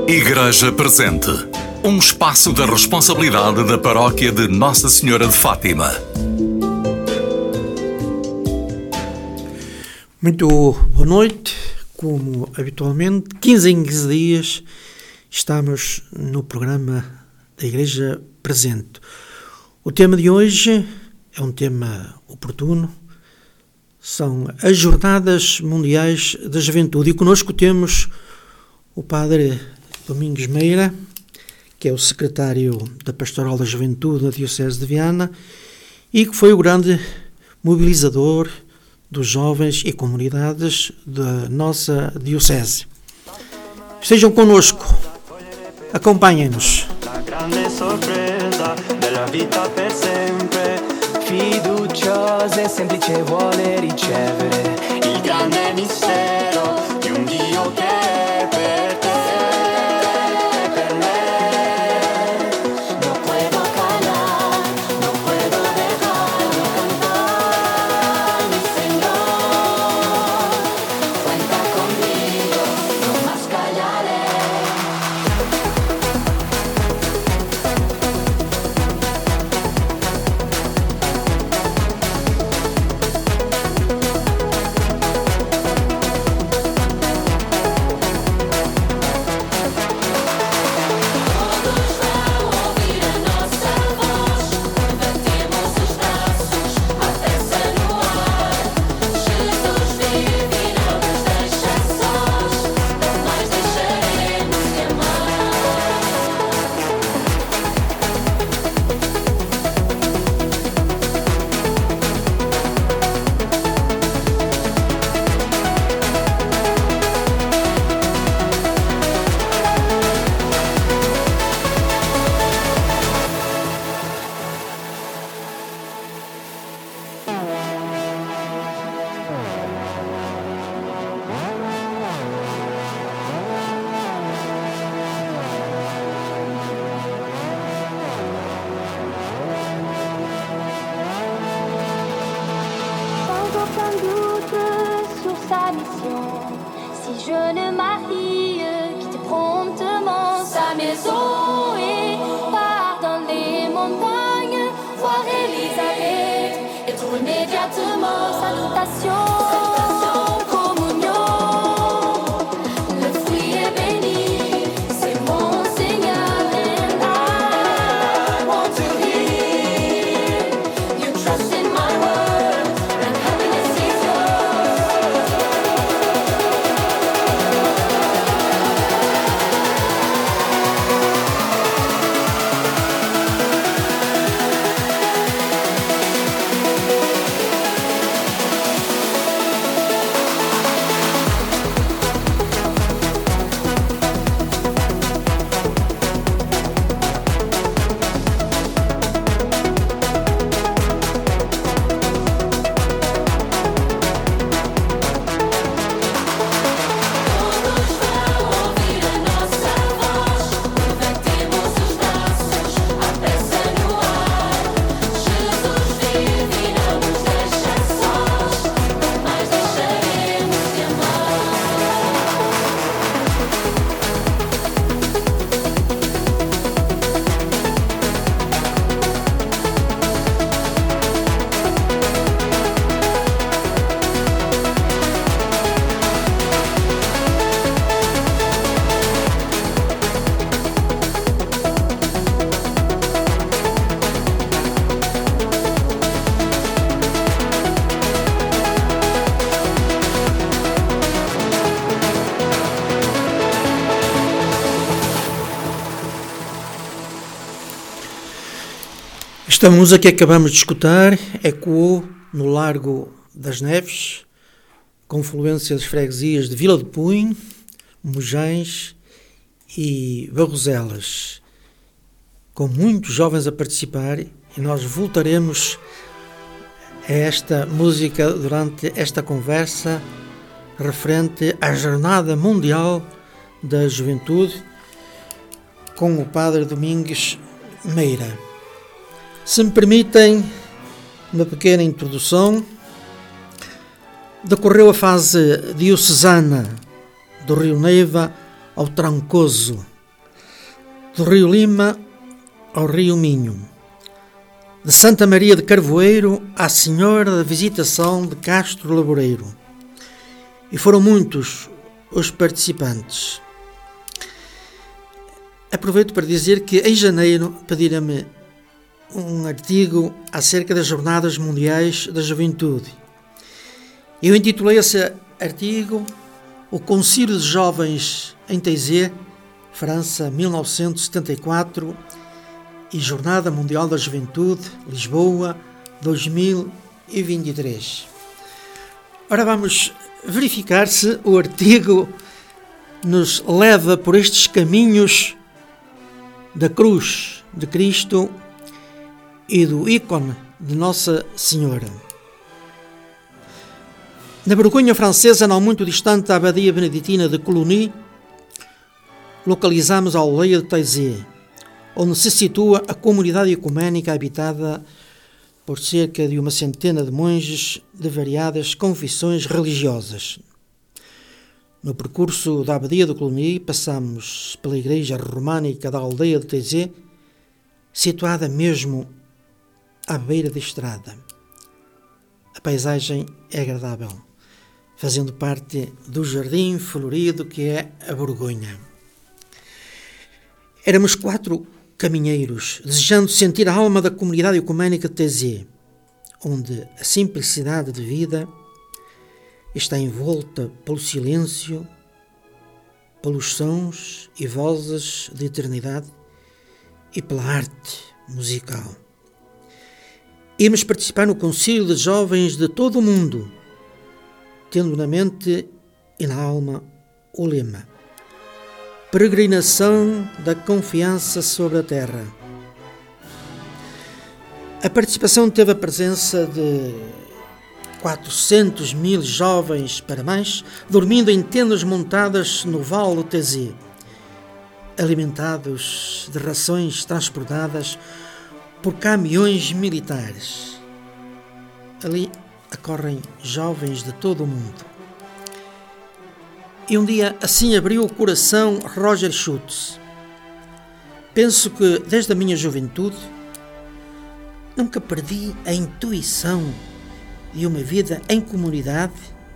Igreja Presente, um espaço da responsabilidade da Paróquia de Nossa Senhora de Fátima. Muito boa noite. Como habitualmente, 15 em 15 dias, estamos no programa da Igreja Presente. O tema de hoje é um tema oportuno. São as Jornadas Mundiais da Juventude. E connosco temos o Padre Domingos Meira, que é o secretário da Pastoral da Juventude da Diocese de Viana e que foi o grande mobilizador dos jovens e comunidades da nossa Diocese. Estejam connosco, acompanhem-nos. Fiduciosa e semplice vuole ricevere il grande mistero di un Dio che è per te e per me. No puedo callar, no puedo dejarlo cantar, mi Señor. Cuenta conmigo, no más callaré. Esta música que acabamos de escutar ecoou no Largo das Neves, confluência das freguesias de Vila de Punho, Mojães e Barroselas, com muitos jovens a participar, e nós voltaremos a esta música durante esta conversa referente à Jornada Mundial da Juventude com o Padre Domingos Meira. Se me permitem uma pequena introdução, decorreu a fase diocesana do Rio Neiva ao Trancoso, do Rio Lima ao Rio Minho, de Santa Maria de Carvoeiro à Senhora da Visitação de Castro Laboreiro. E foram muitos os participantes. Aproveito para dizer que em janeiro pediram-me um artigo acerca das Jornadas Mundiais da Juventude. Eu intitulei esse artigo O Concílio de Jovens em Taizé, França, 1974, e Jornada Mundial da Juventude, Lisboa, 2023. Ora, vamos verificar se o artigo nos leva por estes caminhos da cruz de Cristo e do ícone de Nossa Senhora. Na Borgonha francesa, não muito distante da abadia beneditina de Colony, localizamos a aldeia de Taizé, onde se situa a comunidade ecuménica habitada por cerca de uma centena de monges de variadas confissões religiosas. No percurso da abadia de Colony, passamos pela igreja românica da aldeia de Taizé, situada mesmo à beira da estrada. A paisagem é agradável, fazendo parte do jardim florido que é a Borgonha. Éramos 4 caminheiros, desejando sentir a alma da comunidade ecuménica de Taizé, onde a simplicidade de vida está envolta pelo silêncio, pelos sons e vozes de eternidade e pela arte musical. Íamos participar no concílio de jovens de todo o mundo, tendo na mente e na alma o lema: peregrinação da confiança sobre a terra. A participação teve a presença de 400.000 jovens para mais, dormindo em tendas montadas no Vale do Taizé, alimentados de rações transportadas por caminhões militares. Ali acorrem jovens de todo o mundo. E um dia assim abriu o coração Roger Schutz. Penso que desde a minha juventude nunca perdi a intuição de uma vida em comunidade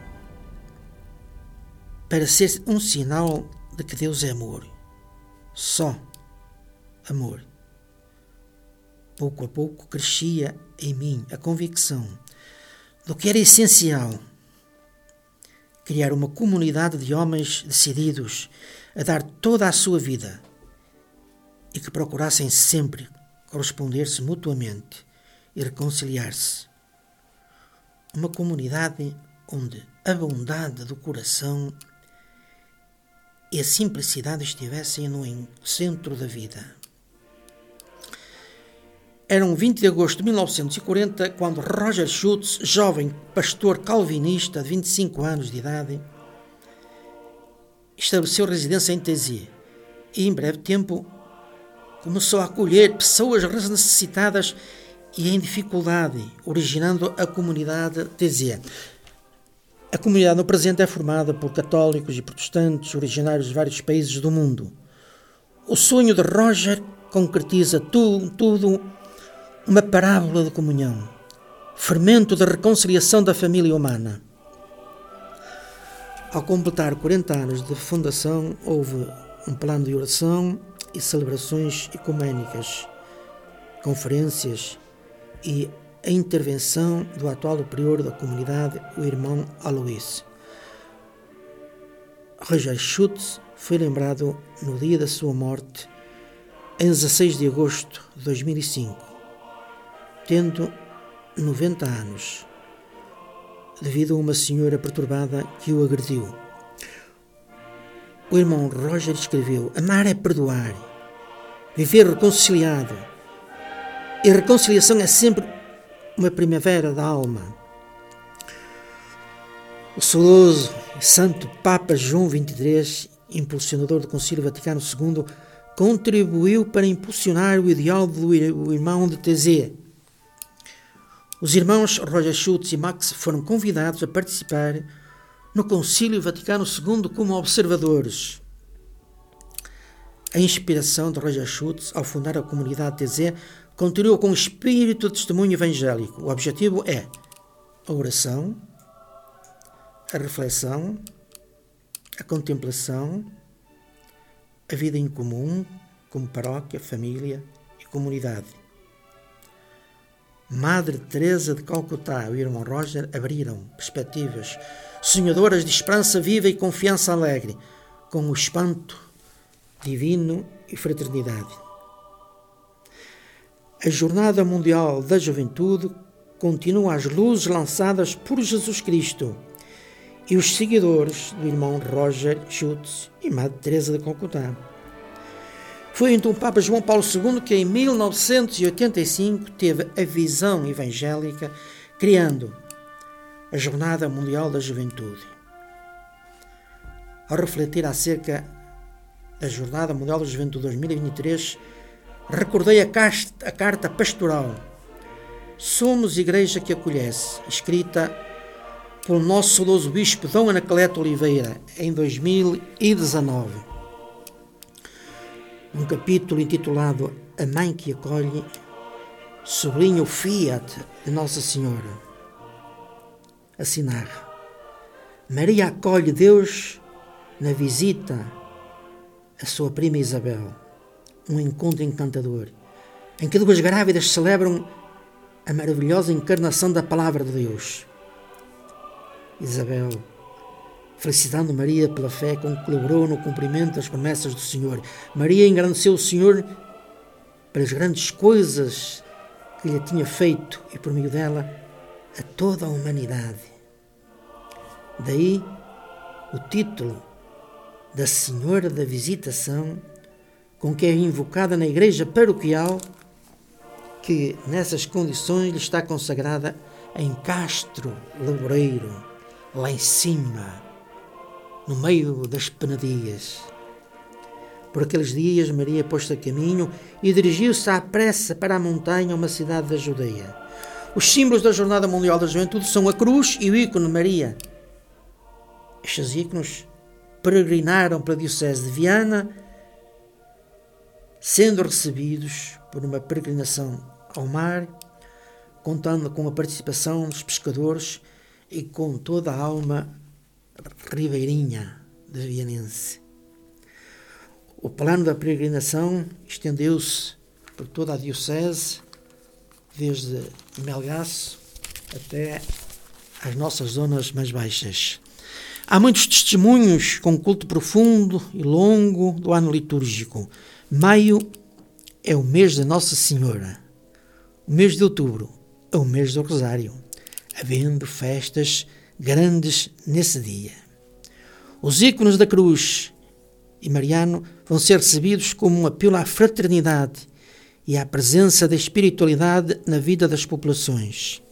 para ser um sinal de que Deus é amor. Só amor. Pouco a pouco crescia em mim a convicção do que era essencial: criar uma comunidade de homens decididos a dar toda a sua vida e que procurassem sempre corresponder-se mutuamente e reconciliar-se. Uma comunidade onde a bondade do coração e a simplicidade estivessem no centro da vida. Era um 20 de agosto de 1940, quando Roger Schutz, jovem pastor calvinista de 25 anos de idade, estabeleceu residência em Taizé e, em breve tempo, começou a acolher pessoas necessitadas e em dificuldade, originando a comunidade Taizé. A comunidade no presente é formada por católicos e protestantes originários de vários países do mundo. O sonho de Roger concretiza tudo uma parábola de comunhão, fermento de reconciliação da família humana. Ao completar 40 anos de fundação, houve um plano de oração e celebrações ecuménicas, conferências e a intervenção do atual prior da comunidade, o irmão Alois. Roger Schutz foi lembrado no dia da sua morte, em 16 de agosto de 2005, tendo 90 anos, devido a uma senhora perturbada que o agrediu. O irmão Roger escreveu: amar é perdoar, viver reconciliado, e a reconciliação é sempre uma primavera da alma. O saudoso e santo Papa João XXIII, impulsionador do Concílio Vaticano II, contribuiu para impulsionar o ideal do irmão de Taizé. Os irmãos Roger Schutz e Max foram convidados a participar no Concílio Vaticano II como observadores. A inspiração de Roger Schultz ao fundar a comunidade TZ continua com o espírito de testemunho evangélico. O objetivo é a oração, a reflexão, a contemplação, a vida em comum, como paróquia, família e comunidade. Madre Teresa de Calcutá e o irmão Roger abriram perspectivas sonhadoras de esperança viva e confiança alegre, com o espanto divino e fraternidade. A Jornada Mundial da Juventude continua às luzes lançadas por Jesus Cristo e os seguidores do irmão Roger Schultz e Madre Teresa de Calcutá. Foi então o Papa João Paulo II que em 1985 teve a visão evangélica, criando a Jornada Mundial da Juventude. Ao refletir acerca da Jornada Mundial da Juventude 2023, recordei a carta pastoral Somos Igreja que Acolhece, escrita pelo nosso saudoso bispo Dom Anacleto Oliveira em 2019. Um capítulo intitulado A Mãe que Acolhe sublinha o fiat de Nossa Senhora. Assim narra: Maria acolhe Deus na visita a sua prima Isabel, um encontro encantador, em que duas grávidas celebram a maravilhosa encarnação da Palavra de Deus. Isabel, felicitando Maria pela fé com que colaborou no cumprimento das promessas do Senhor. Maria engrandeceu o Senhor pelas grandes coisas que lhe tinha feito e, por meio dela, a toda a humanidade. Daí o título da Senhora da Visitação, com que é invocada na igreja paroquial, que nessas condições lhe está consagrada em Castro Laboreiro, lá em cima, no meio das penadias. Por aqueles dias, Maria pôs-se a caminho e dirigiu-se à pressa para a montanha, uma cidade da Judeia. Os símbolos da Jornada Mundial da Juventude são a cruz e o ícone de Maria. Estes ícones peregrinaram para a Diocese de Viana, sendo recebidos por uma peregrinação ao mar, contando com a participação dos pescadores e com toda a alma ribeirinha de vianense. O plano da peregrinação estendeu-se por toda a Diocese, desde Melgaço até as nossas zonas mais baixas. Há muitos testemunhos com culto profundo e longo do ano litúrgico. Maio é o mês da Nossa Senhora. O mês de outubro é o mês do Rosário, havendo festas grandes nesse dia. Os ícones da cruz e mariano vão ser recebidos como um apelo à fraternidade e à presença da espiritualidade na vida das populações.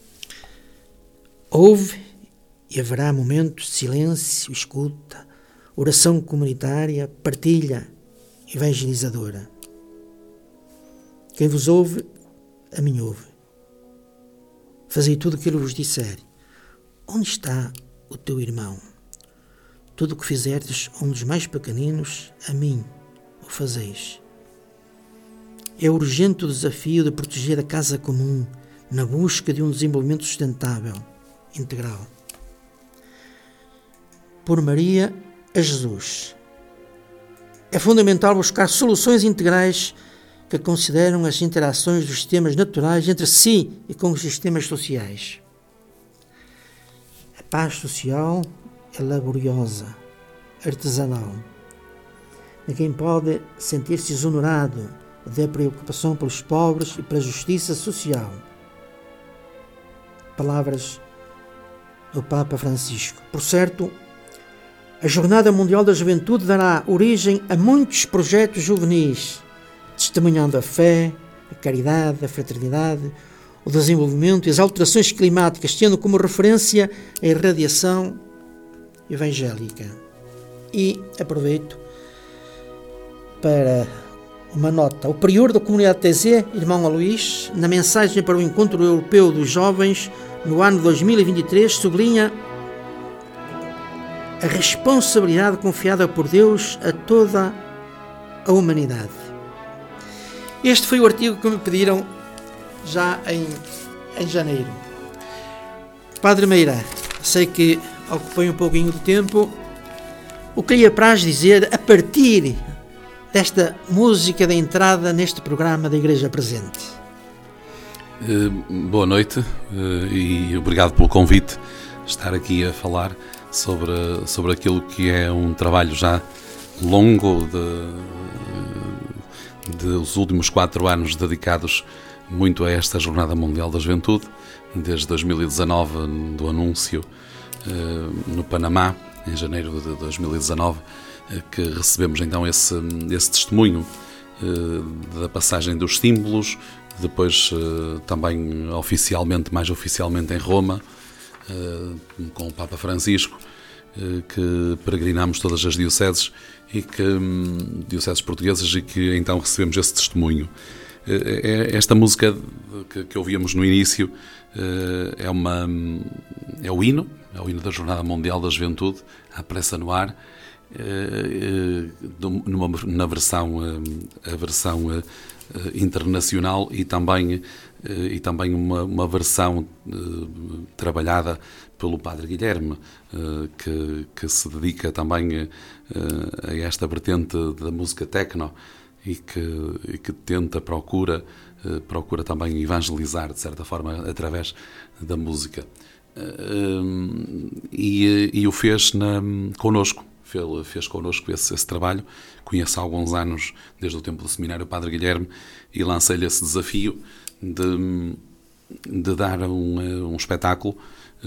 Houve e haverá momentos de silêncio, escuta, oração comunitária, partilha evangelizadora. Quem vos ouve, a mim ouve. Fazei tudo o que ele vos disser. Onde está o teu irmão? Tudo o que fizerdes a um dos mais pequeninos, a mim o fazeis. É urgente o desafio de proteger a casa comum na busca de um desenvolvimento sustentável, integral. Por Maria a Jesus. É fundamental buscar soluções integrais que consideram as interações dos sistemas naturais entre si e com os sistemas sociais. A paz social é laboriosa, artesanal. Ninguém pode sentir-se exonerado da preocupação pelos pobres e pela justiça social. Palavras do Papa Francisco. Por certo, a Jornada Mundial da Juventude dará origem a muitos projetos juvenis, testemunhando a fé, a caridade, a fraternidade, o desenvolvimento e as alterações climáticas, tendo como referência a irradiação evangélica. E aproveito para uma nota. O prior da comunidade TZ, irmão Aloís, na mensagem para o Encontro Europeu dos Jovens no ano 2023, sublinha a responsabilidade confiada por Deus a toda a humanidade. Este foi o artigo que me pediram já em janeiro. Padre Meira, sei que ocupei um pouquinho de tempo. O que lhe apraz dizer a partir desta música de entrada neste programa da Igreja Presente? Boa noite e obrigado pelo convite. Estar aqui a falar sobre aquilo que é um trabalho já longo dos últimos 4 anos dedicados muito a esta Jornada Mundial da Juventude, desde 2019, do anúncio no Panamá, em janeiro de 2019, que recebemos então esse testemunho da passagem dos símbolos, depois também mais oficialmente em Roma, com o Papa Francisco, que peregrinamos todas as dioceses dioceses portuguesas, e que então recebemos esse testemunho. Esta música que ouvíamos no início é o hino da Jornada Mundial da Juventude, à pressa no ar, na versão internacional e também uma versão trabalhada pelo Padre Guilherme, que se dedica também a esta vertente da música techno e que procura também evangelizar, de certa forma, através da música. E o fez connosco. Fez connosco esse trabalho. Conheço há alguns anos, desde o tempo do seminário, o Padre Guilherme, e lancei-lhe esse desafio de dar um espetáculo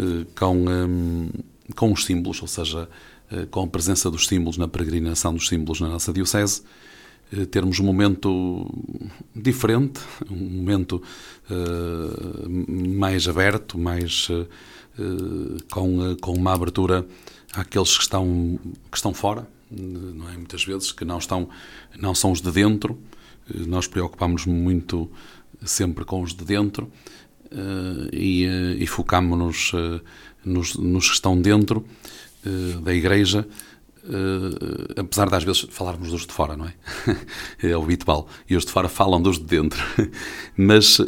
com os símbolos, ou seja, com a presença dos símbolos, na peregrinação dos símbolos na nossa diocese, termos um momento diferente, um momento mais aberto, mais com uma abertura àqueles que estão fora, não é? Muitas vezes que não são os de dentro. Nós preocupamos-nos muito sempre com os de dentro e focámos-nos nos que estão dentro da Igreja, apesar de às vezes falarmos dos de fora, não é? É o habitual, e os de fora falam dos de dentro, mas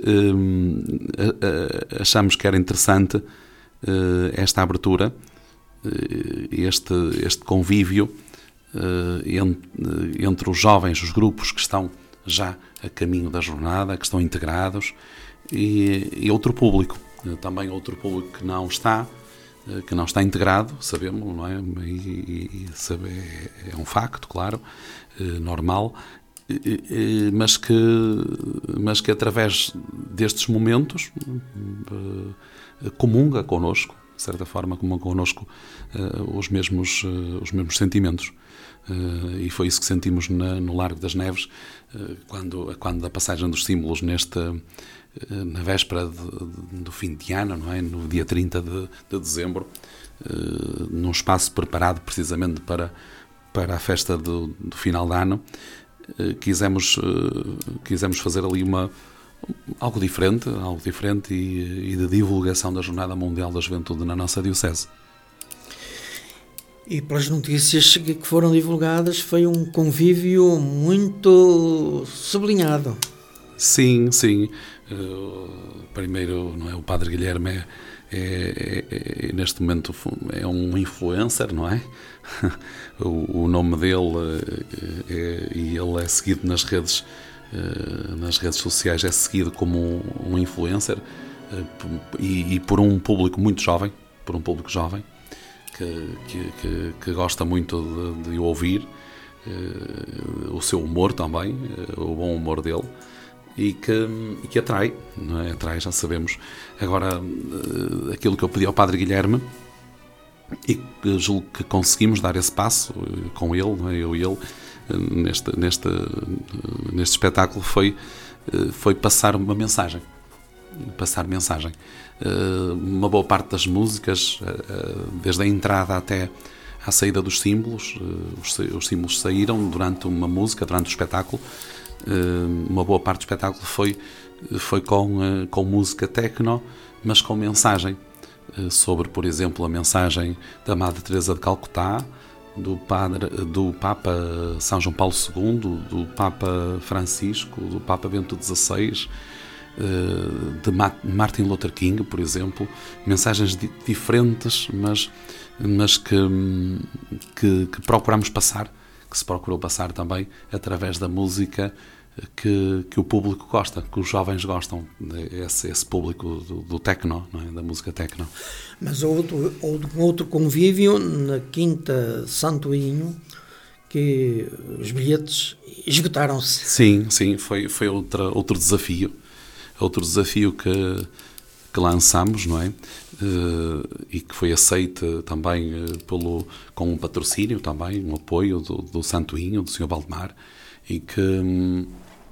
achamos que era interessante esta abertura, este convívio entre os jovens, os grupos que estão já a caminho da jornada, que estão integrados, e outro público, também outro público que não está integrado, sabemos, não é? E saber é um facto, claro, normal, mas que através destes momentos comunga connosco, de certa forma, comunga connosco os mesmos sentimentos. E foi isso que sentimos no Largo das Neves, quando a passagem dos símbolos na véspera do fim de ano, não é? No dia 30 de dezembro, num espaço preparado precisamente para a festa do final de ano, quisemos fazer ali algo diferente e de divulgação da Jornada Mundial da Juventude na nossa diocese. E pelas notícias que foram divulgadas, foi um convívio muito sublinhado. Sim. Primeiro, não é? O Padre Guilherme neste momento é um influencer, não é? O nome dele e ele é seguido nas redes sociais, é seguido como um influencer, e por um público muito jovem, que gosta muito de ouvir o seu humor também, o bom humor dele, e que atrai, não é? Atrai, já sabemos. Agora, aquilo que eu pedi ao Padre Guilherme, e que julgo que conseguimos dar esse passo com ele, não é? Eu e ele, neste espetáculo, foi passar uma mensagem. Uma boa parte das músicas, desde a entrada até à saída dos símbolos, os símbolos saíram durante uma música, durante o espetáculo. Uma boa parte do espetáculo foi com música techno, mas com mensagem sobre, por exemplo, a mensagem da Madre Teresa de Calcutá, do Papa São João Paulo II, do Papa Francisco, do Papa Bento XVI, de Martin Luther King, por exemplo, mensagens diferentes, mas que procuramos passar, que se procurou passar também através da música que o público gosta, que os jovens gostam, esse público do techno, não é? Da música techno. Mas outro convívio na Quinta de Santoinho, que os bilhetes esgotaram-se. Sim, foi outro desafio que lançamos, não é? E que foi aceito também com um patrocínio também, um apoio do Santoinho, do Sr. Valdemar, e que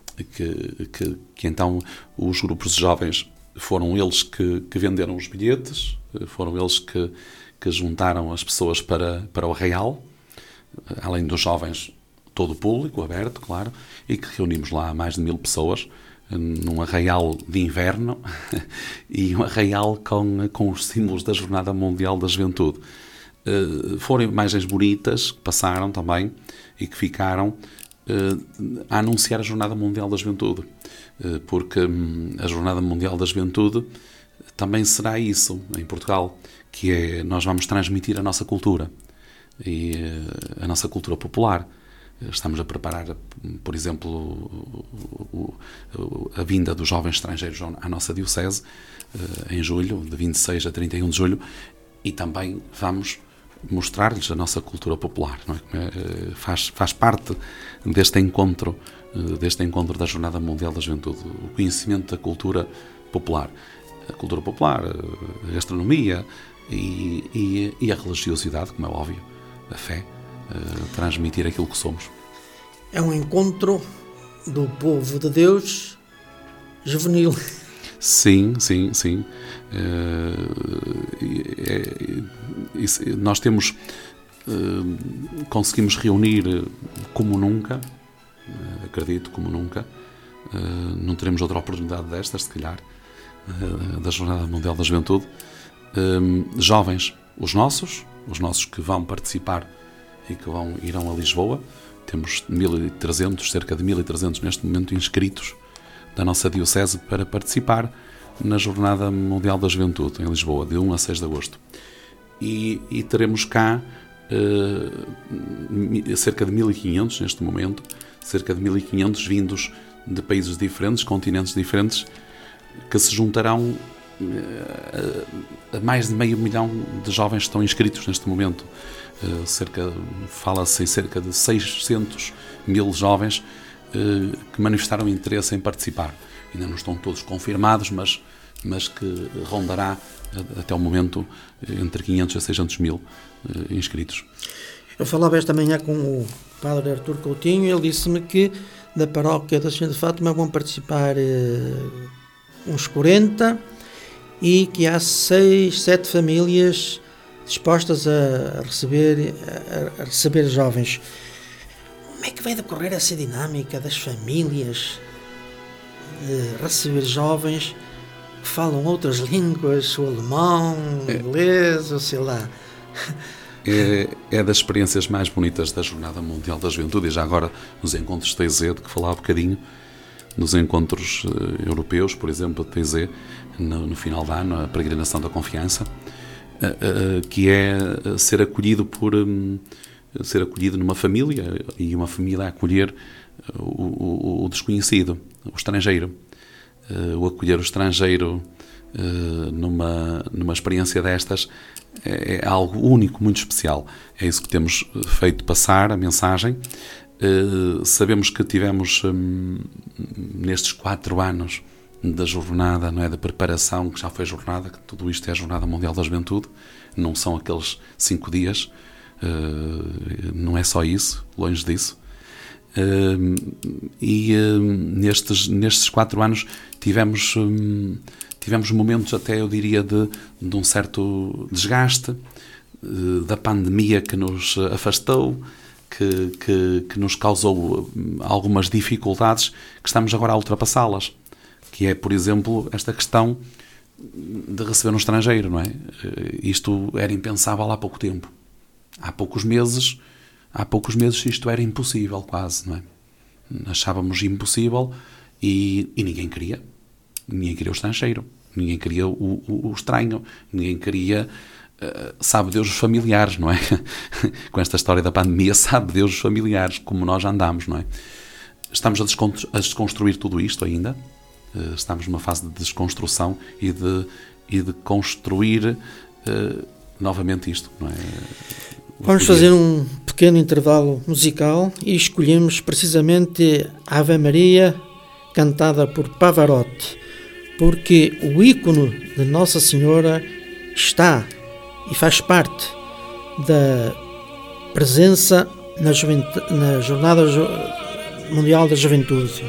então os grupos de jovens foram eles que venderam os bilhetes, foram eles que juntaram as pessoas para o arraial, além dos jovens, todo o público aberto, claro, e que reunimos lá mais de 1000 pessoas, num arraial de inverno e um arraial com os símbolos da Jornada Mundial da Juventude. Foram imagens bonitas que passaram também e que ficaram a anunciar a Jornada Mundial da Juventude, porque a Jornada Mundial da Juventude também será isso em Portugal, que é, nós vamos transmitir a nossa cultura e a nossa cultura popular. Estamos a preparar, por exemplo, a vinda dos jovens estrangeiros à nossa diocese em julho, de 26 a 31 de julho, e também vamos mostrar-lhes a nossa cultura popular, não é? Faz parte deste encontro da Jornada Mundial da Juventude, o conhecimento da cultura popular. A cultura popular, a gastronomia e a religiosidade, como é óbvio, a fé, transmitir aquilo que somos. É um encontro do povo de Deus juvenil. Sim. Nós conseguimos reunir como nunca, acredito, como nunca. Não teremos outra oportunidade destas, se calhar, da Jornada Mundial da Juventude. Jovens, os nossos que vão participar e que irão a Lisboa. Temos 1.300, cerca de 1.300 neste momento inscritos da nossa diocese para participar na Jornada Mundial da Juventude em Lisboa, de 1 a 6 de agosto. E teremos cá cerca de 1.500 neste momento, cerca de 1.500 vindos de países diferentes, continentes diferentes, que se juntarão a mais de 500 mil de jovens que estão inscritos neste momento. Fala-se em cerca de 600 mil jovens que manifestaram interesse em participar. Ainda não estão todos confirmados, mas que rondará até o momento entre 500 a 600 mil inscritos. Eu falava esta manhã com o padre Artur Coutinho e ele disse-me que da paróquia da Senhora de Fátima vão participar uns 40 e que há 6, 7 famílias dispostas a receber jovens. Como é que vai decorrer essa dinâmica das famílias de receber jovens que falam outras línguas, o alemão, o inglês, ou sei lá? É das experiências mais bonitas da Jornada Mundial da Juventude, e já agora nos encontros TZ, de que falava há bocadinho, nos encontros europeus, por exemplo, de TZ, no final do ano, a peregrinação da confiança, que é ser acolhido numa família, e uma família a acolher o desconhecido, o estrangeiro. O acolher o estrangeiro numa experiência destas é algo único, muito especial. É isso que temos feito passar, a mensagem. Sabemos que tivemos nestes 4 anos da jornada, não é, da preparação, que já foi jornada, que tudo isto é a Jornada Mundial da Juventude, não são aqueles 5 dias, não é só isso, longe disso. Nestes 4 anos tivemos momentos, até eu diria, de um certo desgaste, da pandemia que nos afastou, que nos causou algumas dificuldades, que estamos agora a ultrapassá-las, que é, por exemplo, esta questão de receber um estrangeiro, não é? Isto era impensável há pouco tempo. Há poucos meses isto era impossível, quase, não é? Achávamos impossível e ninguém queria. Ninguém queria o estrangeiro, ninguém queria o estranho, ninguém queria, sabe Deus, os familiares, não é? Com esta história da pandemia, sabe Deus, os familiares, como nós andamos, não é? Estamos a desconstruir tudo isto ainda, estamos numa fase de desconstrução e de construir novamente isto, não é? Vamos fazer um pequeno intervalo musical e escolhemos precisamente Ave Maria, cantada por Pavarotti, porque o ícone de Nossa Senhora está e faz parte da presença na Jornada Mundial da Juventude.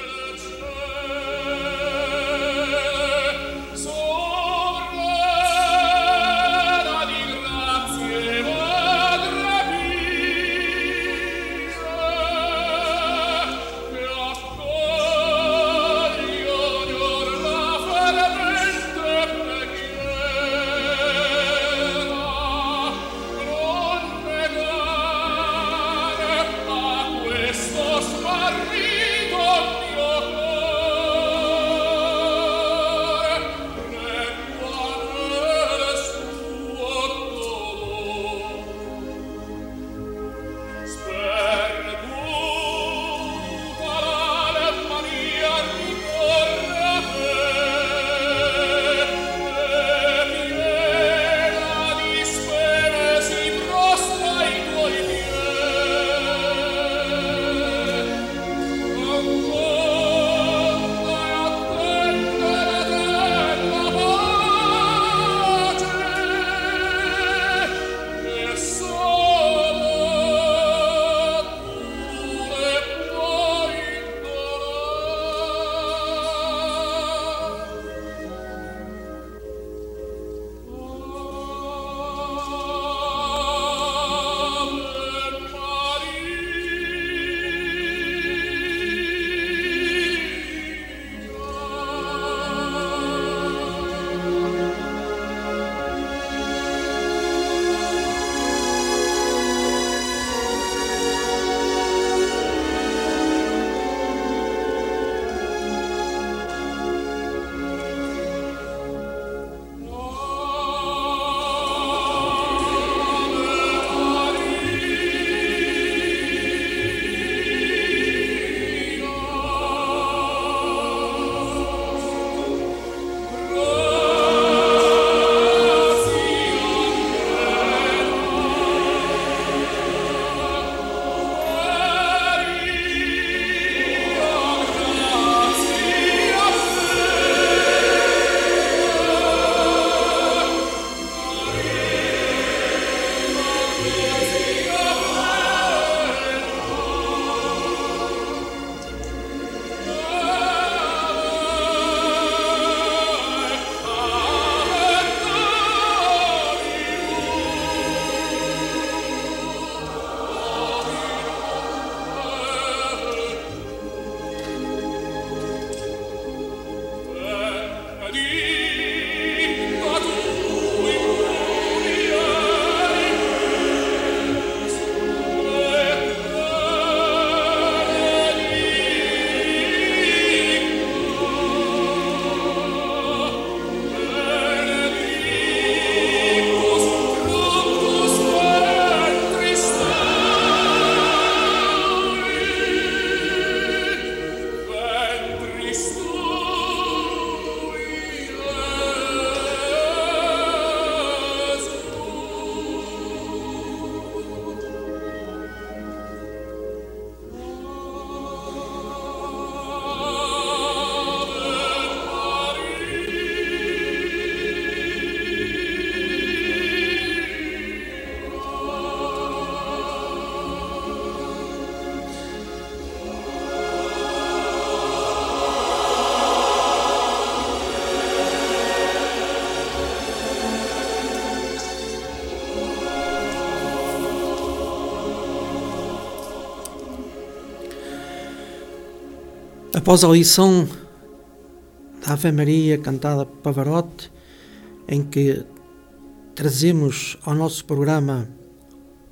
Após a lição da Ave Maria cantada por Pavarotti, em que trazemos ao nosso programa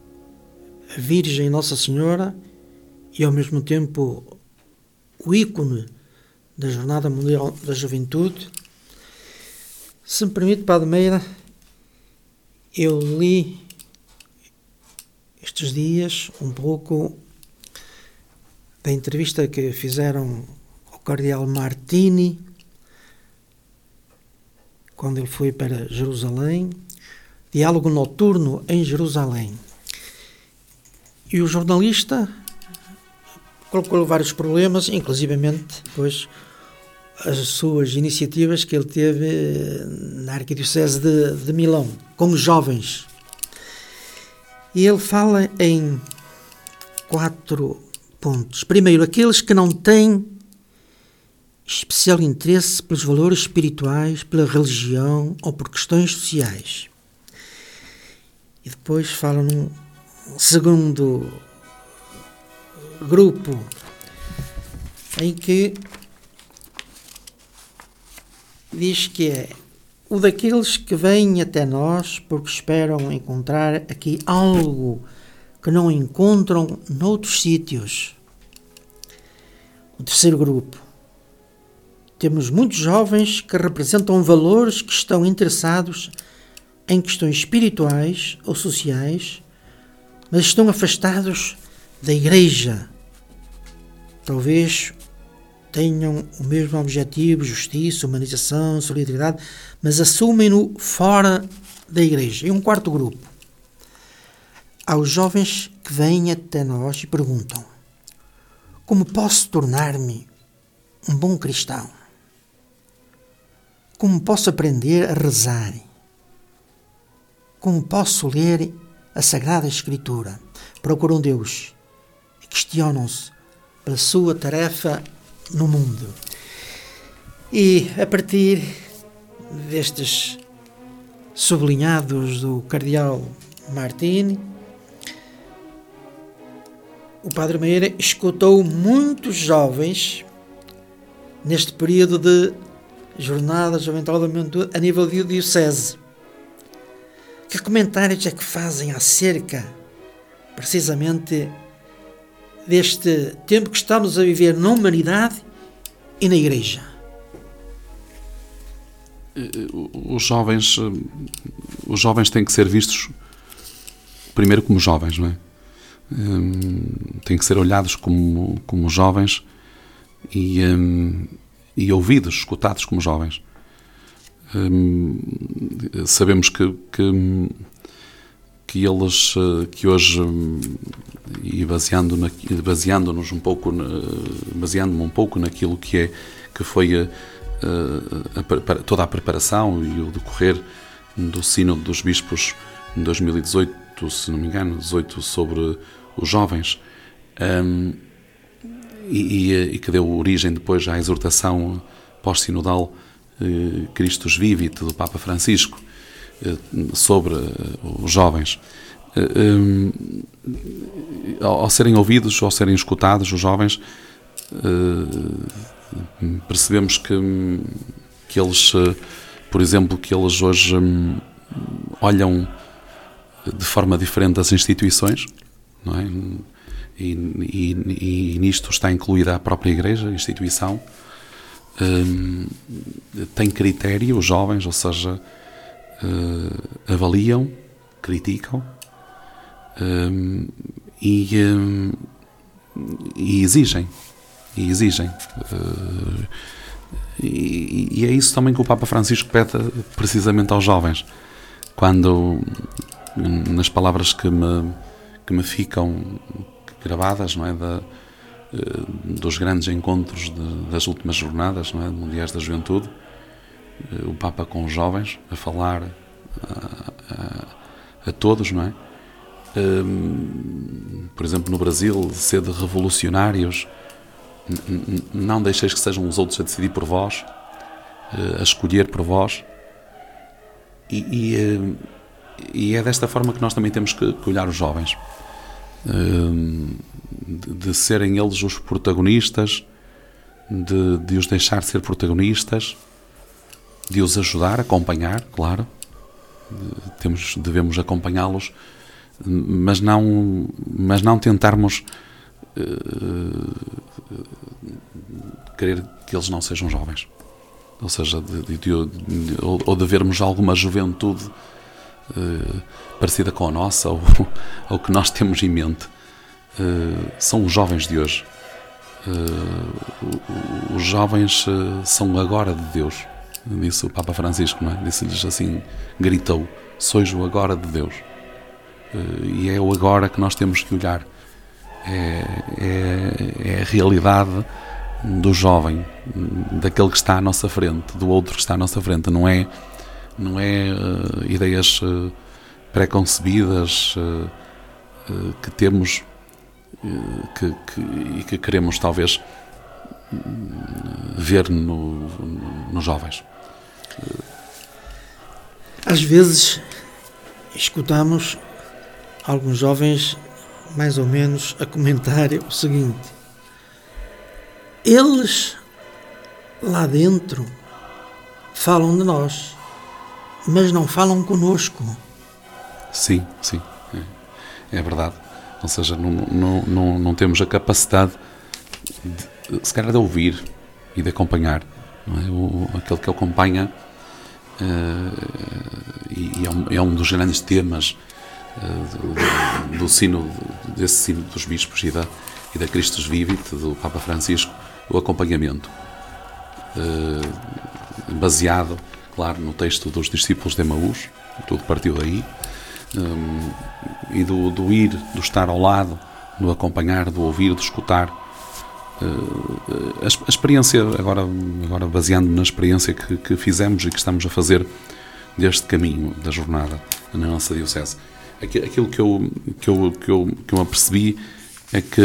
a Virgem Nossa Senhora e ao mesmo tempo o ícone da Jornada Mundial da Juventude. Se me permite, Padre Meira, eu li estes dias um pouco da entrevista que fizeram ao Cardeal Martini quando ele foi para Jerusalém, diálogo noturno em Jerusalém. E o jornalista colocou vários problemas, inclusivamente depois as suas iniciativas que ele teve na Arquidiocese de Milão, com os jovens. E ele fala em 4 pontos. Primeiro, aqueles que não têm especial interesse pelos valores espirituais, pela religião ou por questões sociais. E depois fala num segundo grupo em que diz que é o daqueles que vêm até nós porque esperam encontrar aqui algo que não encontram noutros sítios. O terceiro grupo. Temos muitos jovens que representam valores que estão interessados em questões espirituais ou sociais, mas estão afastados da Igreja. Talvez tenham o mesmo objetivo, justiça, humanização, solidariedade, mas assumem-no fora da Igreja. E um quarto grupo. Há os jovens que vêm até nós e perguntam: como posso tornar-me um bom cristão? Como posso aprender a rezar? Como posso ler a Sagrada Escritura? Procuram Deus e questionam-se pela sua tarefa no mundo. E a partir destes sublinhados do Cardeal Martini, o Padre Meira escutou muitos jovens neste período de Jornada Juventual da Juventude a nível de diocese. Que comentários é que fazem acerca, precisamente, deste tempo que estamos a viver na humanidade e na Igreja? Os jovens têm que ser vistos primeiro como jovens, não é? Têm que ser olhados como jovens e ouvidos, escutados como jovens. Sabemos que eles, que hoje, e baseando-nos um pouco, baseando-me um pouco naquilo que foi toda a preparação e o decorrer do Sínodo dos Bispos em 2018, se não me engano, 18, sobre os jovens, e que deu origem depois à exortação pós-sinodal Christus Vivit, do Papa Francisco, sobre os jovens. Ao serem ouvidos, ao serem escutados, os jovens, percebemos que eles, por exemplo, que eles hoje olham de forma diferente as instituições, não é? E nisto está incluída a própria Igreja, a instituição. Tem critério, os jovens, ou seja, avaliam, criticam e exigem. E é isso também que o Papa Francisco pede precisamente aos jovens, quando, nas palavras que me ficam gravadas, não é, dos grandes encontros das últimas jornadas, não é, mundiais da juventude, o Papa com os jovens a falar a todos, não é? Por exemplo, no Brasil, sede revolucionários, não deixeis que sejam os outros a decidir por vós, a escolher por vós, e é desta forma que nós também temos que olhar os jovens, de serem eles os protagonistas, de os deixar ser protagonistas, de os ajudar, acompanhar, claro, devemos acompanhá-los mas não tentarmos querer que eles não sejam jovens. Ou seja, ou de vermos alguma juventude parecida com a nossa, ou que nós temos em mente. São os jovens de hoje. Os jovens são agora de Deus. Disse o Papa Francisco, não é? Disse-lhes assim, gritou: sois o agora de Deus. E é o agora que nós temos que olhar. É a realidade do jovem, daquele que está à nossa frente, do outro que está à nossa frente. Não é ideias pré-concebidas que temos e que queremos talvez ver nos jovens. Às vezes escutamos alguns jovens mais ou menos a comentar o seguinte: eles lá dentro falam de nós, mas não falam connosco. Sim, é verdade. Ou seja, não temos a capacidade se calhar de ouvir e de acompanhar, não é? Aquele que acompanha e é um dos grandes temas desse sino dos bispos e da Christus Vivit, do Papa Francisco, o acompanhamento, baseado, claro, no texto dos discípulos de Emaús. Tudo partiu daí, e do ir, do estar ao lado, do acompanhar, do ouvir, do escutar. A experiência, agora baseando na experiência que fizemos e que estamos a fazer deste caminho da jornada na nossa diocese, aquilo que eu apercebi é que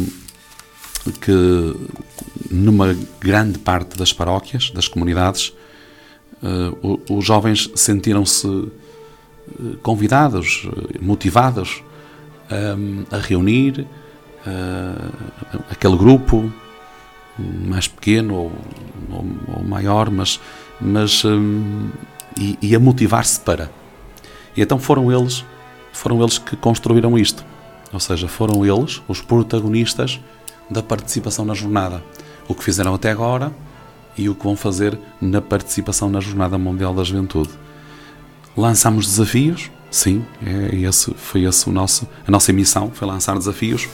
numa grande parte das paróquias, das comunidades, os jovens sentiram-se convidados, motivados a reunir aquele grupo mais pequeno ou maior, mas a motivar-se para. E então foram eles que construíram isto. Ou seja, foram eles os protagonistas da participação na jornada. O que fizeram até agora e o que vão fazer na participação na Jornada Mundial da Juventude. Lançámos desafios, sim, foi essa a nossa missão, foi lançar desafios.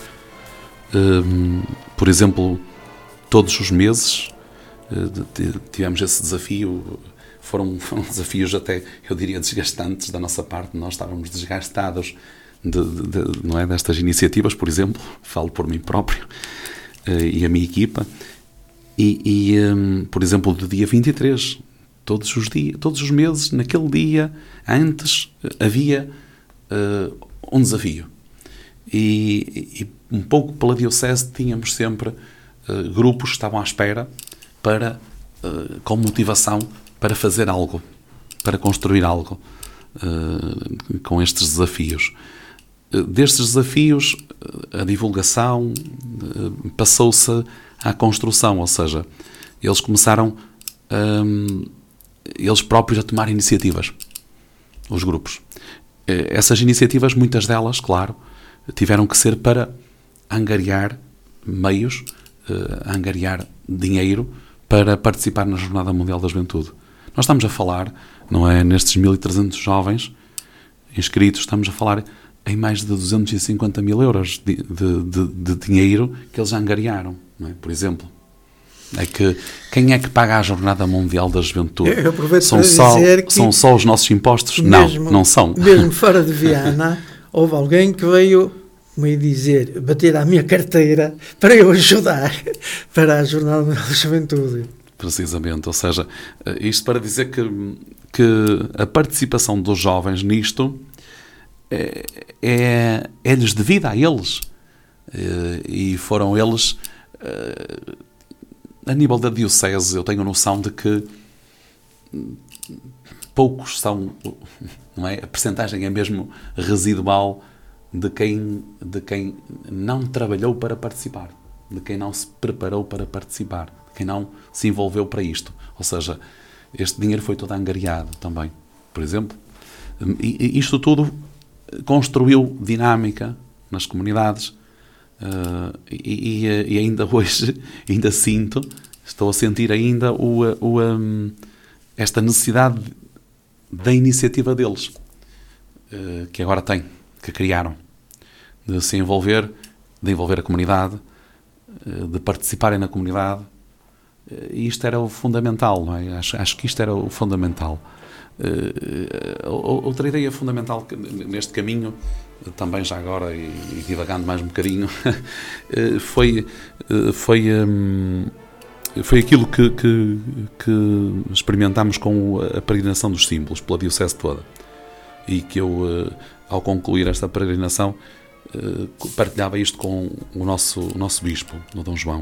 Por exemplo, todos os meses tivemos esse desafio. Foram desafios até, eu diria, desgastantes da nossa parte. Nós estávamos desgastados não é, destas iniciativas, por exemplo, falo por mim próprio e a minha equipa. Por exemplo, do dia 23, todos os meses, naquele dia, antes, havia um desafio. E um pouco pela diocese tínhamos sempre grupos que estavam à espera com motivação para fazer algo, para construir algo com estes desafios. Destes desafios, a divulgação passou-se à construção, ou seja, eles começaram eles próprios a tomar iniciativas, os grupos. Essas iniciativas, muitas delas, claro, tiveram que ser para angariar meios, angariar dinheiro para participar na Jornada Mundial da Juventude. Nós estamos a falar, não é, nestes 1.300 jovens inscritos, estamos a falar em mais de 250 mil euros de dinheiro que eles angariaram, não é? Por exemplo. É que quem é que paga a Jornada Mundial da Juventude? Eu aproveito são para só, dizer que são só os nossos impostos? Não são. Mesmo fora de Viana, houve alguém que veio me dizer, bater à minha carteira para eu ajudar para a Jornada Mundial da Juventude. Precisamente, ou seja, isto para dizer que a participação dos jovens nisto é-lhes devida a eles. E foram eles, a nível da diocese, eu tenho noção de que poucos são, não é? A percentagem é mesmo residual de quem não trabalhou para participar, de quem não se preparou para participar, de quem não se envolveu para isto. Ou seja, este dinheiro foi todo angariado também, por exemplo. E isto tudo construiu dinâmica nas comunidades, e ainda hoje estou a sentir ainda esta necessidade da iniciativa deles, que agora têm, que criaram, de se envolver, de envolver a comunidade, de participarem na comunidade. E isto era o fundamental, não é? Acho que isto era o fundamental. Outra ideia fundamental neste caminho, também já agora, e divagando mais um bocadinho, foi aquilo que experimentámos com a peregrinação dos símbolos pela diocese toda, e que eu, ao concluir esta peregrinação, partilhava isto com o nosso bispo, o Dom João.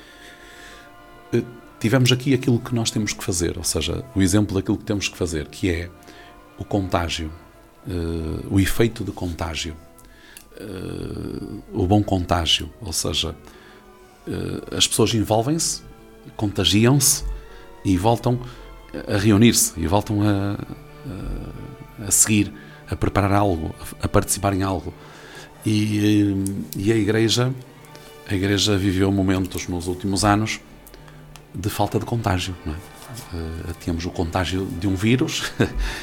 Tivemos aqui aquilo que nós temos que fazer, ou seja, o exemplo daquilo que temos que fazer, que é o contágio, o efeito de contágio, o bom contágio, ou seja, as pessoas envolvem-se, contagiam-se e voltam a reunir-se, e voltam a seguir, a preparar algo, a participar em algo. E a Igreja viveu momentos nos últimos anos de falta de contágio, não é? Tínhamos o contágio de um vírus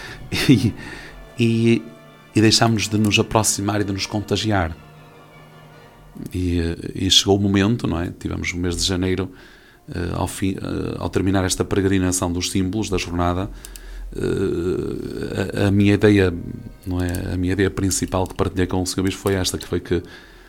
e deixámos de nos aproximar e de nos contagiar. E chegou o momento, não é? Tivemos o mês de janeiro, ao terminar esta peregrinação dos símbolos da jornada, a minha ideia, não é? A minha ideia principal que partilhei com o Sr. Bispo foi esta, que foi que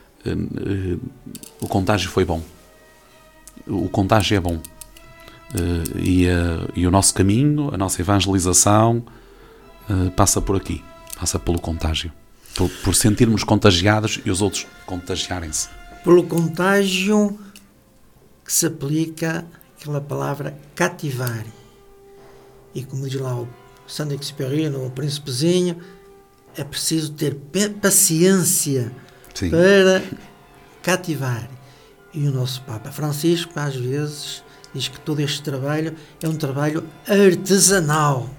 o contágio foi bom. O contágio é bom. E o nosso caminho, a nossa evangelização passa por aqui, passa pelo contágio, por sentirmos contagiados e os outros contagiarem-se. Pelo contágio que se aplica aquela palavra cativar. E como diz lá o Saint-Exupéry, o príncipezinho, é preciso ter paciência. Sim. Para cativar. E o nosso Papa Francisco, às vezes, diz que todo este trabalho é um trabalho artesanal.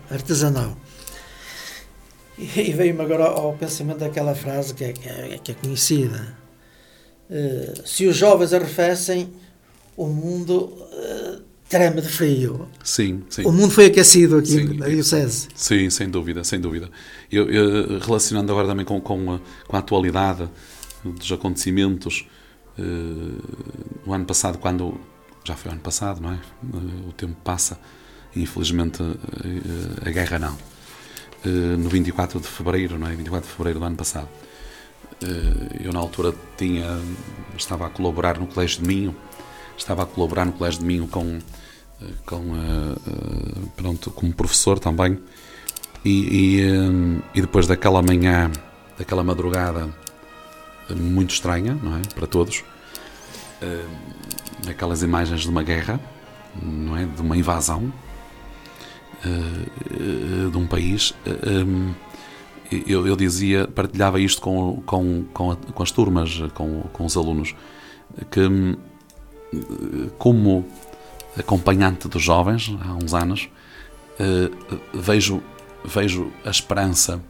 E veio-me agora ao pensamento daquela frase que é conhecida. Se os jovens arrefecem, o mundo treme de frio. Sim, sim. O mundo foi aquecido aqui na diocese. Sim, sem dúvida. Eu relacionando agora também com a atualidade dos acontecimentos, o ano passado, quando já foi o ano passado, não é? O tempo passa e infelizmente a guerra não. No 24 de fevereiro, não é? 24 de fevereiro do ano passado, eu na altura estava a colaborar no Colégio de Minho, como professor também, e depois daquela manhã, daquela madrugada muito estranha, não é? Para todos, aquelas imagens de uma guerra, não é? De uma invasão de um país. Eu partilhava isto com as turmas, com os alunos, que como acompanhante dos jovens há uns anos, vejo a esperança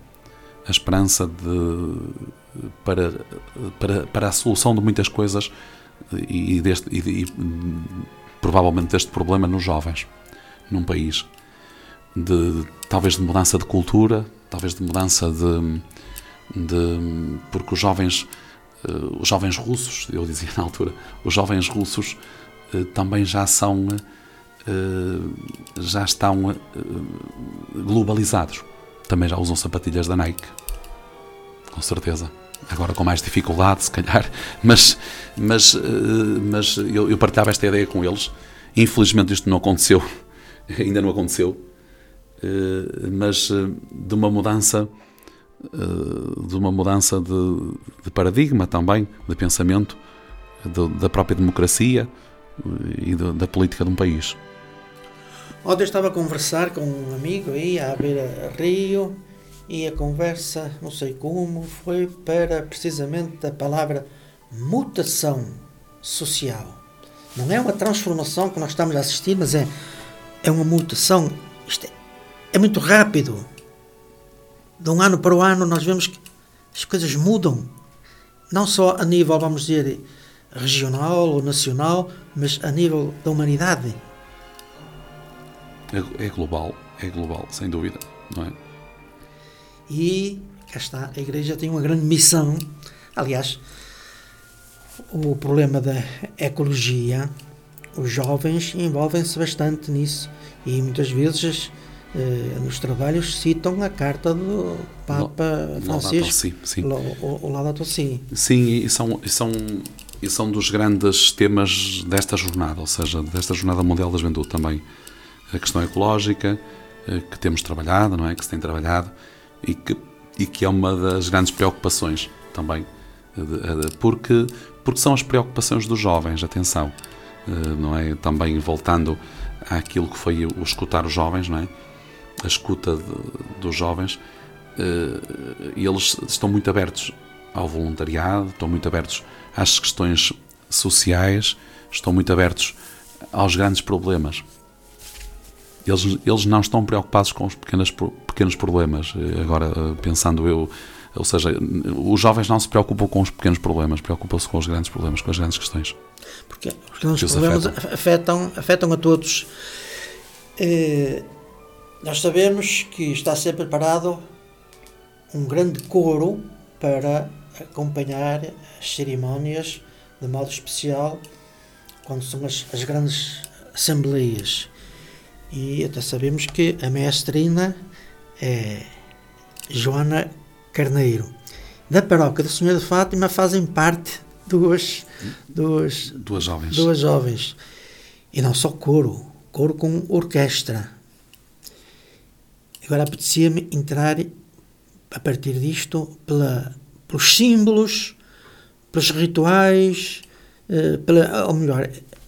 para a solução de muitas coisas e provavelmente deste problema nos jovens, num país, talvez de mudança de cultura, talvez de mudança porque os jovens russos, eu dizia na altura, os jovens russos também já estão globalizados, também já usam sapatilhas da Nike, com certeza, agora com mais dificuldade se calhar, mas eu partilhava esta ideia com eles. Infelizmente isto não aconteceu, ainda não aconteceu, mas de uma mudança de paradigma também, de pensamento, da própria democracia e da política de um país. Ontem eu estava a conversar com um amigo aí à beira-rio, e a conversa, não sei como, foi para precisamente a palavra mutação social. Não é uma transformação que nós estamos a assistir, mas é uma mutação. Isto é muito rápido. De um ano para o ano nós vemos que as coisas mudam, não só a nível, vamos dizer, regional ou nacional, mas a nível da humanidade. É global, sem dúvida, não é? E cá está, a Igreja tem uma grande missão. Aliás, o problema da ecologia, os jovens envolvem-se bastante nisso e muitas vezes nos trabalhos citam a carta do Papa Francisco, o Laudato Si. Sim, e são dos grandes temas desta jornada, ou seja, desta Jornada Mundial da Juventude também. A questão ecológica, que temos trabalhado, não é? Que se tem trabalhado e que é uma das grandes preocupações também, porque são as preocupações dos jovens, atenção, não é? Também voltando àquilo que foi o escutar os jovens, não é? A escuta dos jovens, eles estão muito abertos ao voluntariado, estão muito abertos às questões sociais, estão muito abertos aos grandes problemas. Eles não estão preocupados com os pequenos problemas. Agora, pensando eu, ou seja, os jovens não se preocupam com os pequenos problemas, preocupam-se com os grandes problemas, com as grandes questões. Porque os grandes problemas afetam a todos. Nós sabemos que está a ser preparado um grande coro para acompanhar as cerimónias de modo especial quando são as grandes assembleias. E até sabemos que a maestrina é Joana Carneiro. Da paróquia do Senhor de Fátima fazem parte duas jovens. E não só coro com orquestra. Agora apetecia-me entrar a partir disto pelos símbolos, pelos rituais, ou melhor,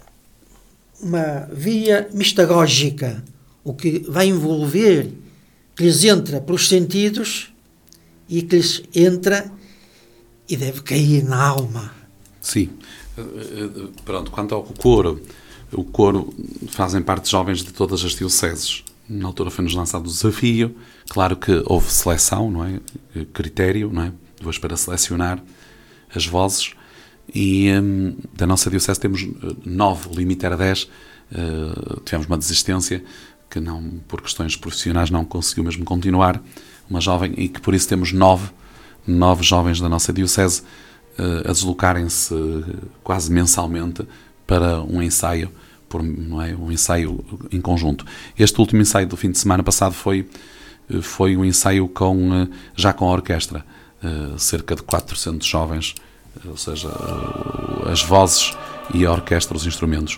uma via mistagógica, o que vai envolver, que lhes entra pelos sentidos e que lhes entra e deve cair na alma. Sim. Pronto, quanto ao coro, o coro fazem parte de jovens de todas as dioceses. Na altura foi-nos lançado o desafio, claro que houve seleção, não é? Critério, não é? Depois para selecionar as vozes. E da nossa diocese temos 9, o limite era 10, tivemos uma desistência que não, por questões profissionais não conseguiu mesmo continuar, uma jovem, e que por isso temos 9 jovens da nossa diocese a deslocarem-se quase mensalmente para um ensaio, não é? Um ensaio em conjunto. Este último ensaio do fim de semana passado foi um ensaio já com a orquestra, cerca de 400 jovens, ou seja, as vozes e a orquestra, os instrumentos.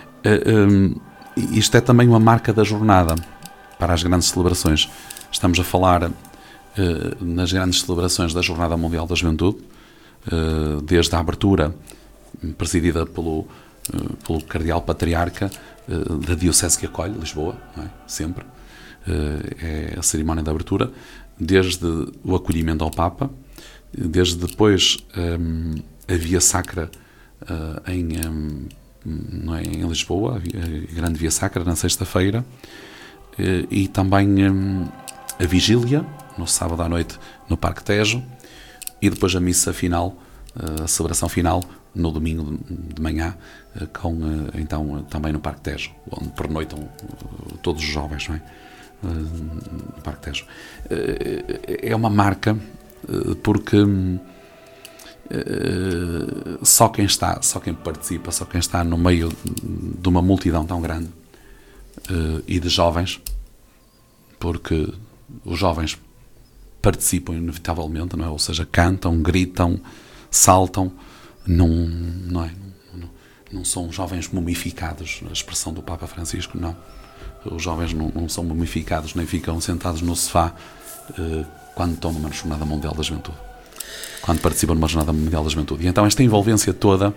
Isto é também uma marca da jornada para as grandes celebrações. Estamos a falar nas grandes celebrações da Jornada Mundial da Juventude, desde a abertura, presidida pelo Cardeal Patriarca da Diocese que acolhe, Lisboa, não é? Sempre. É a cerimónia de abertura, desde o acolhimento ao Papa, desde depois a Via Sacra em Lisboa, a grande Via Sacra na sexta-feira, e também a Vigília, no sábado à noite, no Parque Tejo, e depois a missa final, a celebração final, no domingo de manhã, então também no Parque Tejo, onde pernoitam todos os jovens, não é? No Parque Tejo. É uma marca, porque só quem participa, só quem está no meio de uma multidão tão grande e de jovens, porque os jovens participam inevitavelmente, não é? Ou seja, cantam, gritam, saltam, não são jovens mumificados, a expressão do Papa Francisco, não. Os jovens não são mumificados, nem ficam sentados no sofá quando estão numa Jornada Mundial da Juventude, quando participam numa Jornada Mundial da Juventude. E então esta envolvência toda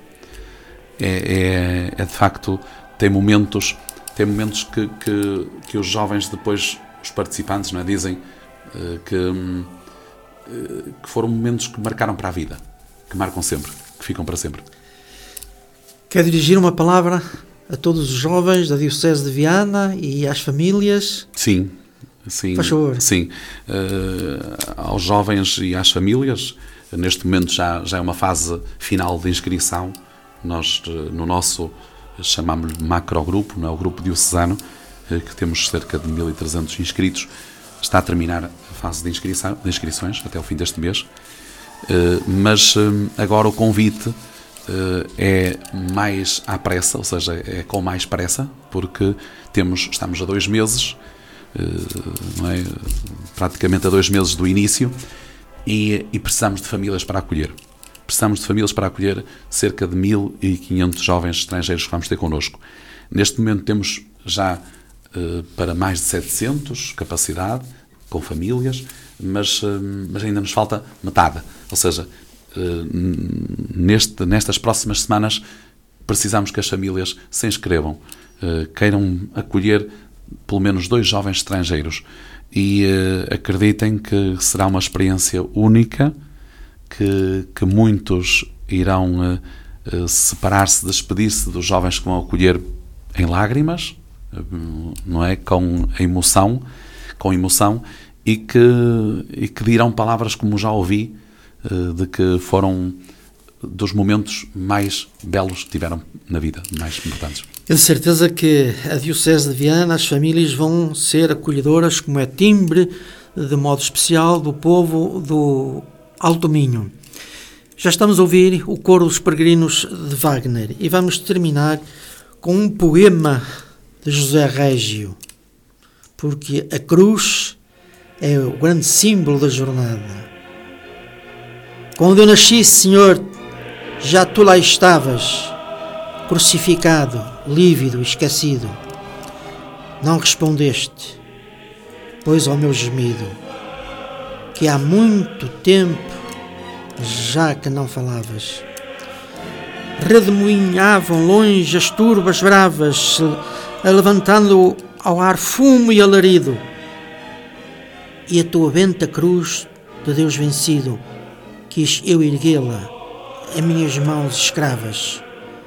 é de facto, tem momentos que os jovens depois, os participantes, não é, dizem que foram momentos que marcaram para a vida, que marcam sempre, que ficam para sempre. Quer dirigir uma palavra a todos os jovens da Diocese de Viana e às famílias? Sim, Sim, faz favor. sim. Aos jovens e às famílias, neste momento já é uma fase final de inscrição. Nós, no nosso, chamamos-lhe macrogrupo, não é? O grupo diocesano, que temos cerca de 1.300 inscritos, está a terminar a fase de inscrições até o fim deste mês. Mas agora o convite é mais à pressa, ou seja, é com mais pressa, porque estamos a 2 meses, não é? Praticamente a 2 meses do início, e precisamos de famílias para acolher. Precisamos de famílias para acolher cerca de 1.500 jovens estrangeiros que vamos ter connosco. Neste momento temos já para mais de 700 capacidade, com famílias, mas ainda nos falta metade. Ou seja, nestas próximas semanas precisamos que as famílias se inscrevam, queiram acolher pelo menos 2 jovens estrangeiros, e acreditem que será uma experiência única, que muitos irão separar-se, despedir-se dos jovens que vão acolher em lágrimas, não é? Com emoção, e que dirão palavras como já ouvi, de que foram dos momentos mais belos que tiveram na vida, mais importantes. Eu de certeza que a Diocese de Viana, as famílias vão ser acolhedoras, como é timbre, de modo especial, do povo do Alto Minho. Já estamos a ouvir o coro dos peregrinos de Wagner e vamos terminar com um poema de José Régio, porque a cruz é o grande símbolo da jornada. Quando eu nasci, Senhor, já tu lá estavas, crucificado, lívido, esquecido. Não respondeste, pois ao meu gemido, que há muito tempo já que não falavas. Redemoinhavam longe as turbas bravas, levantando ao ar fumo e alarido, e a tua benta cruz de Deus vencido quis eu erguê-la em minhas mãos escravas.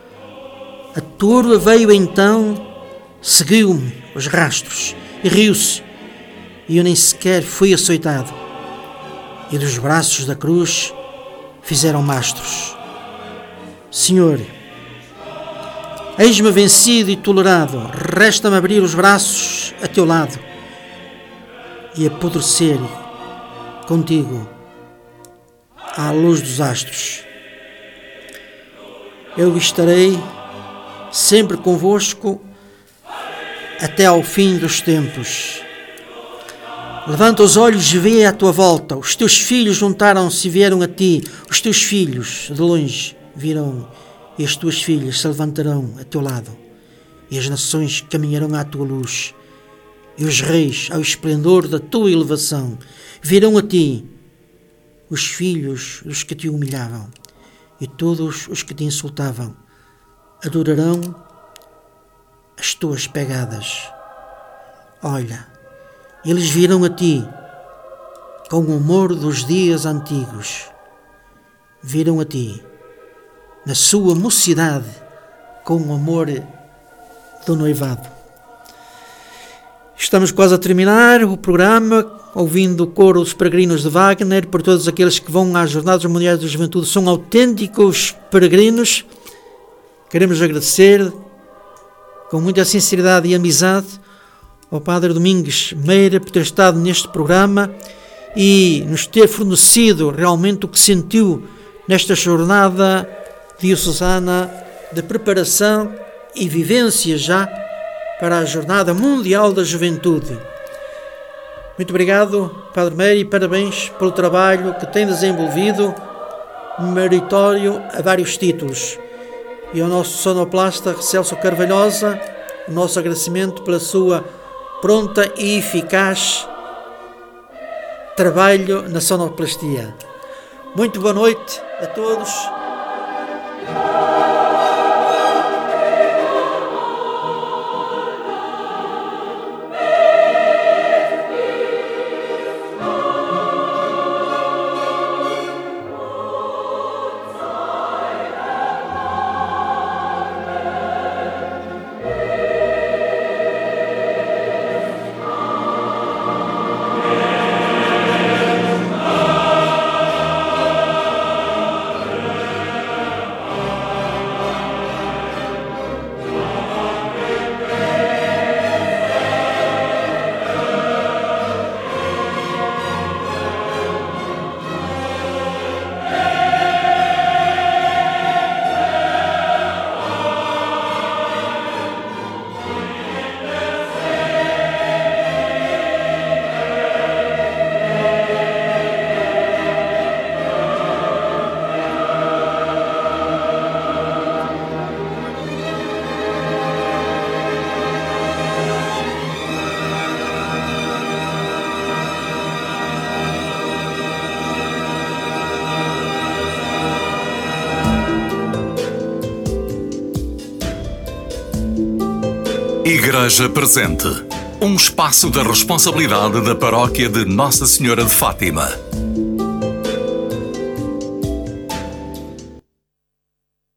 A turba veio então, seguiu-me os rastros e riu-se, e eu nem sequer fui açoitado, e dos braços da cruz fizeram mastros. Senhor, eis-me vencido e tolerado, resta-me abrir os braços a teu lado e apodrecer contigo à luz dos astros. Eu estarei sempre convosco até ao fim dos tempos. Levanta os olhos e vê à tua volta. Os teus filhos juntaram-se e vieram a ti. Os teus filhos de longe virão, e as tuas filhas se levantarão a teu lado, e as nações caminharão à tua luz, e os reis ao esplendor da tua elevação virão a ti. Os filhos dos que te humilhavam e todos os que te insultavam adorarão as tuas pegadas. Olha, eles virão a ti com o amor dos dias antigos. Virão a ti na sua mocidade com o amor do noivado. Estamos quase a terminar o programa, ouvindo o coro dos peregrinos de Wagner. Por todos aqueles que vão às Jornadas Mundiais da Juventude, são autênticos peregrinos. Queremos agradecer com muita sinceridade e amizade ao Padre Domingos Meira por ter estado neste programa e nos ter fornecido realmente o que sentiu nesta jornada diocesana de preparação e vivência já para a Jornada Mundial da Juventude. Muito obrigado, Padre Meira, e parabéns pelo trabalho que tem desenvolvido, meritório a vários títulos. E ao nosso sonoplasta Celso Carvalhosa, o nosso agradecimento pela sua pronta e eficaz trabalho na sonoplastia. Muito boa noite a todos. Igreja Presente, um espaço da responsabilidade da Paróquia de Nossa Senhora de Fátima.